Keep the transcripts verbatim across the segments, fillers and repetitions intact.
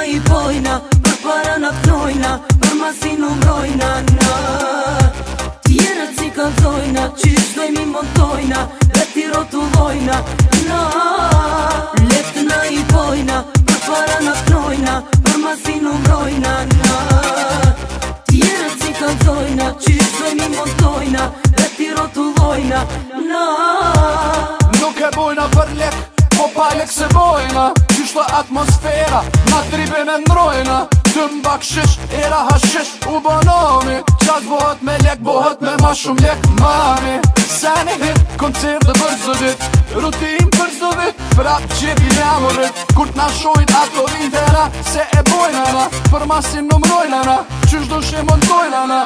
i pojna, për para na knojna, për masi numrojna na. Tjerët si kalzojna, qysh doj mi montojna, dhe ti rotullojna na. Leftëna i pojna, për para na knojna, për masi numrojna na. Tjerët si kalzojna, qysh doj mi montojna, dhe ti rotullojna na. Nuk e bojna për lek, po pa lek se bojna. Qyshtë atmosfera, na tribin e ndrojna. Të mbakshish, era hashish, u bonomi. Qas bohet me lek, bohet me ma shumë lek, mami. Se një hit, koncert dhe për zdo dit, rutin për zdo vit, prap qepi në amorit. Kur t'na shojt ato vitera, se e bojna na, për masin numrojna na, qysh do shi montojna na.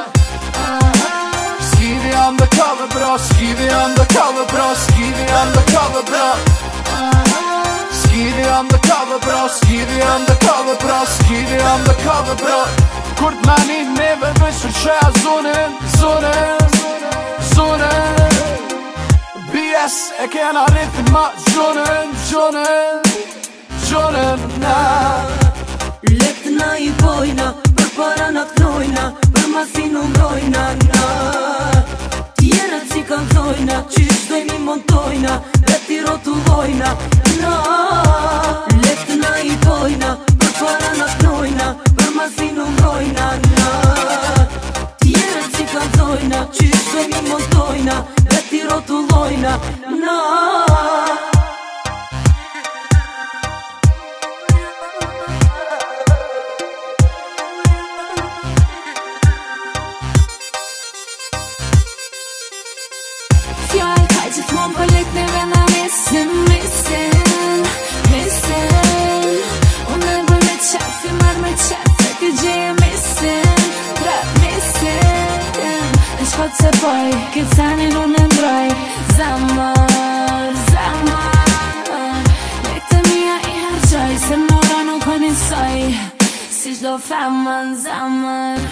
Skidi undercover bro, skidi undercover bro, skidi undercover bro. Skidi undercover bro, skidi undercover bro, skidi undercover bro. Kur t'na një neve vëshër që a zonin, zonin, zonin. B S e kena rritin ma gjonin, gjonin, gjonin na. Leftëna i pojna, për para na knojna, për masi numrojna na. Tjerët si kalzojna, qysh doj mi montojna, dhe ti rotullojna na. Leftëna i pojna, për para na knojna, për masi numrojna na. Tjerët si kalzojna, qysh doj mi montojna, dhe ti rotullojna na. Fjall ka gjithmon për lek neve na misin, misin, misin. Unë e bër me qef, i marr me qef, e ti gjeje misin, prap misin. Në shkot se boj, këtë sanin unë e ndroj, zamër, zamër. Lek të mija i hargjoj, se mora nuk o njësoj, si shdo femën zamër.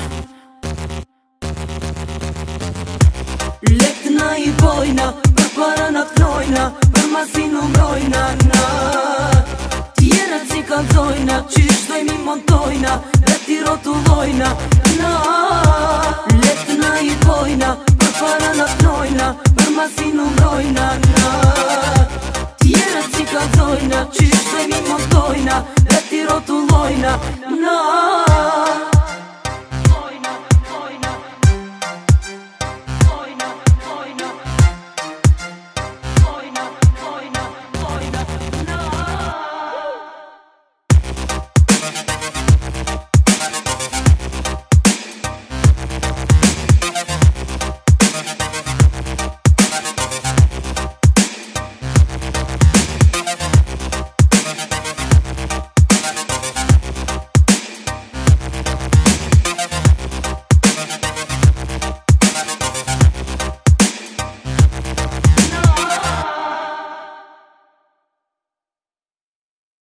Leftëna i pojna, për para na knojna, për masi numrojna na. Tjerët si kalzojna, qysh doj mi montojna, dhe ti rotullojna na. Leftëna i pojna, për para na knojna, për masi numrojna na. Tjerët si kalzojna, qysh doj mi montojna, dhe ti rotullojna na.